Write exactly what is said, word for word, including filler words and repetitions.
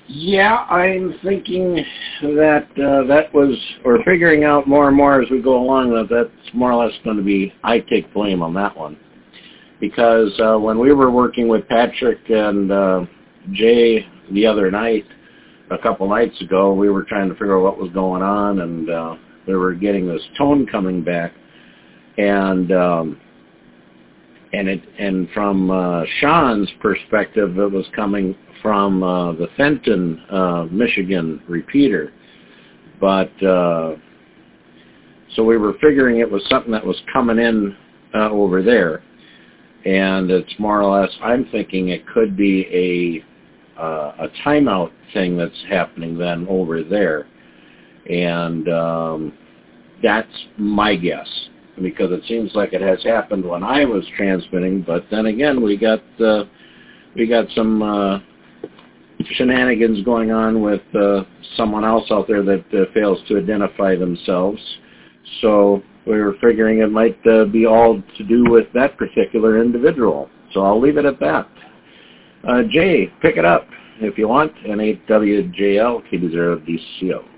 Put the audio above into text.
Yeah, I'm thinking that uh, that was, or figuring out more and more as we go along that that's more or less going to be, I take blame on that one. Because uh, when we were working with Patrick and uh, Jay the other night, a couple nights ago, we were trying to figure out what was going on, and uh, we were getting this tone coming back. And um, and it and from uh, Sean's perspective, it was coming from uh, the Fenton, uh, Michigan repeater. But uh, so we were figuring it was something that was coming in uh, over there, and it's more or less, I'm thinking it could be a uh, a timeout thing that's happening then over there, and um, that's my guess, because it seems like it has happened when I was transmitting. But then again, we got uh, we got some uh, shenanigans going on with uh, someone else out there that uh, fails to identify themselves. So we were figuring it might uh, be all to do with that particular individual. So I'll leave it at that. Uh, Jay, pick it up if you want. N eight W J L, K B zero D C O.